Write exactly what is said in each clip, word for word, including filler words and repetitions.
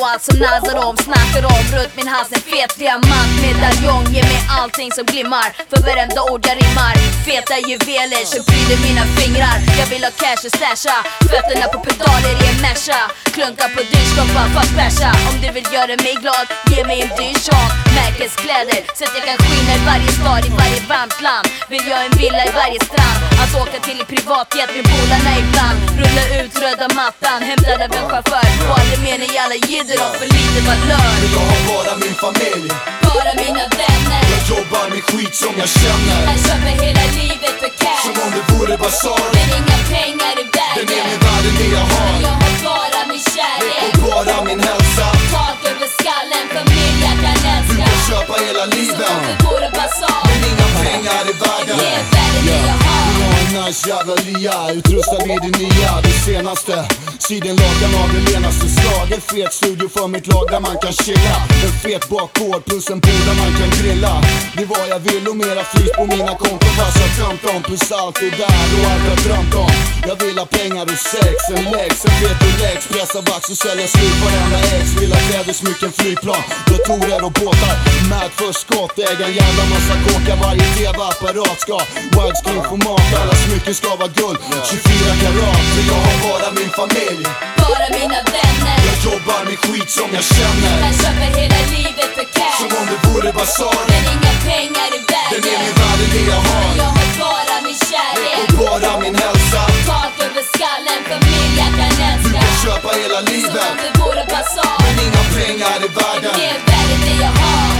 allt som nazar om, snackar om. Runt min hals en fet diamant, medaljong. Ge mig allting som glimmar, för varenda ord jag rimmar. Feta juveler som pryder mina fingrar. Jag vill ha cash och stasha, fötterna på pedaler i en mesha. Klunka på dyrskåpa, fuck bärsa. Om du vill göra mig glad, ge mig en dyr tjat. Märkeskläder, så att jag kan skina i varje stad, i varje varmt land. Vill jag en villa i varje strand, att åka till i privatjet med polarna ibland. Rulla ut röda mattan, hämtad av en chaufför. Och aldrig mer när alla gider om för lite valör. Jag har bara min familj, bara mina vänner. Jag jobbar med skit som jag känner. Jag köper hela livet för cash, som om det vore basar. men inga pengar i världen. Den är med världen det jag har. Jag har bara min kärlek och bara min hälsa. Tak över skallen, familj jag kan älska. Du kan köpa hela livet, som om det vore basar. men inga pengar i världen. Det är världen det jag har. Vi har en nice jävla lya, utrustad med det nya, det senaste. Sidenlagan av det lenaste slag. En fet studio för mitt lag där man kan chilla. En fet bakgård plus en pool där man kan grilla. Det är vad jag vill och mera flis på mina konton. Fast jag tömt om plus allt det där och allt jag drömt om. Jag vill ha pengar och sex, en lex, en fet och lex. Pressa vax och sälja slut varenda ex. Vill ha kläder, smycken, flygplan, datorer och båtar. Mät för skott, äga en jävla massa kåkar. Varje tv-apparat ska widescreen-format. Alla smycken ska vara guld, tjugofyra karat. För jag har bara min familj, bara mina vänner. jag jobbar med skit som jag känner. Jag köper hela livet för cash, som om det vore basar. men inga pengar i Den är världen. med världen det jag har. Jag har bara min kärlek och bara min hälsa. Tak över skallen, familj jag kan Du älska. kan köpa hela Som livet, om det vore basar. men inga pengar i världen. Det är världen det jag har.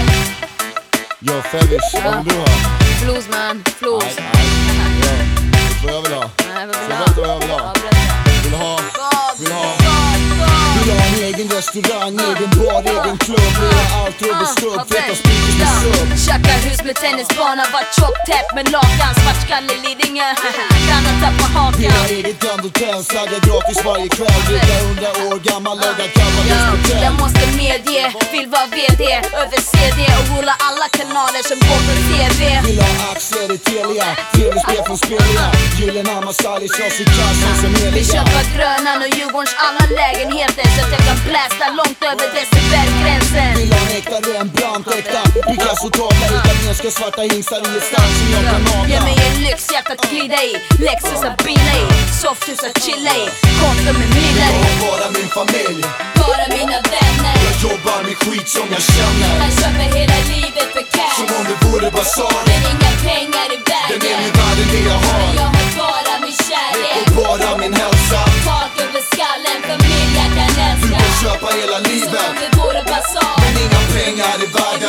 Yo Felix, vad vill du ha? Flows man, flows. Aj, aj. Ja, vet du vad jag vill ha? Nej, vad Så vill berätta du vad ha? jag vill ha. Ja, berätta. Vill ha, God, vill ha. God, God. Vill ha en egen restaurang, egen bar, egen klubb. Vill ha allt rubbet stubb, feta speakers med subb. Tjackar hus med tennisbana, var tjock tätt med lakan. Svartskalle Lidingö, kan han tappa Vill hakan. ha eget grand hotell, slagga gratis varje kväll. Dricka hundra år gammal, laga kalvar Ja, hos hotell. jag måste medge, vill vara V D över C D och rulla alla kanaler som går på T V. Vill ha aktier i Telia, tv-spel från Spelia. Gyllenhammar stylish, jag ser kassan som Vi heliga. köper Grönan och Djurgårdens alla lägenheter, så att jag kan blästa långt över decibelgränsen. Vill ha en äkta Rembrandt, äkta Picasso-tavla. Italienska svarta hingstar i ett stall som jag kan Ge nagla. mig en lyxjakt att glida i, Lexus att bila i, softhus att chilla i, konto med millar Jag i. har bara min familj, Bara mina vänner. jag jobbar med skit som jag känner. Jag köper hela livet för cash, Som om det vore basar. men inga pengar i Den är världen. med världen det jag har. Jag har bara min kärlek och bara min hälsa. tak över skallen, familj jag kan Du älska. kan köpa hela Som livet, om det vore basar. men inga pengar i världen.